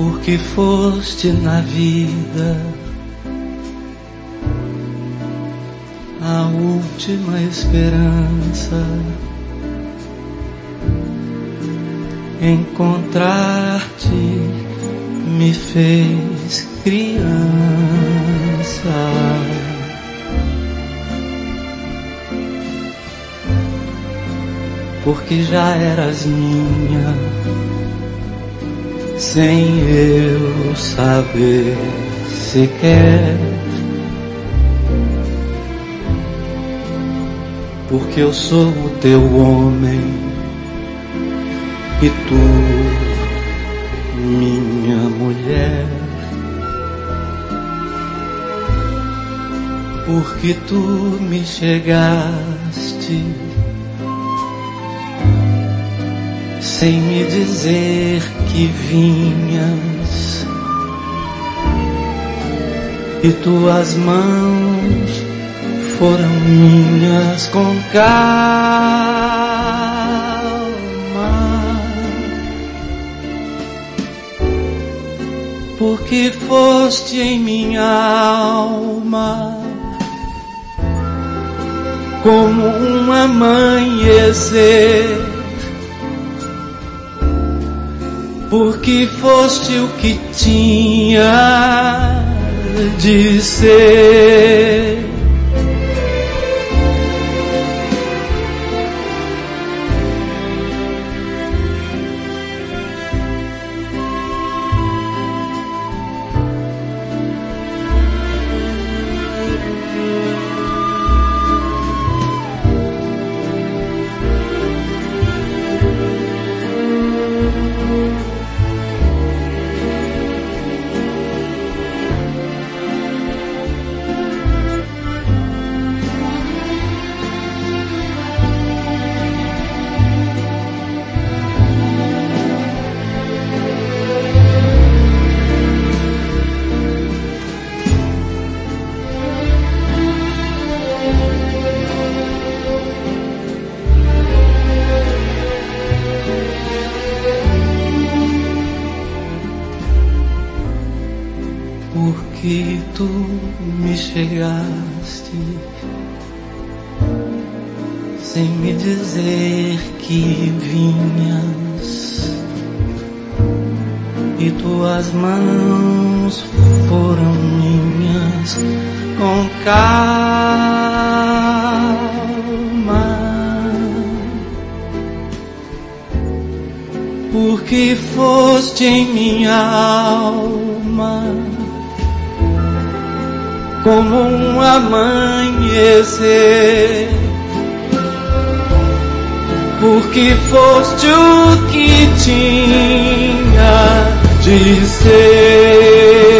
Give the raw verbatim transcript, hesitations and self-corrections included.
porque foste na vida a última esperança. Encontrar-te me fez criança, porque já eras minha, sem eu saber sequer, porque eu sou o teu homem e tu, minha mulher, porque tu me chegaste sem me dizer que vinhas, e tuas mãos foram minhas com calma, porque foste em minha alma como um amanhecer, porque foste o que tinha de ser. Porque tu me chegaste sem me dizer que vinhas, e tuas mãos foram minhas com calma, porque foste em minha alma como um amanhecer, porque foste o que tinha de ser.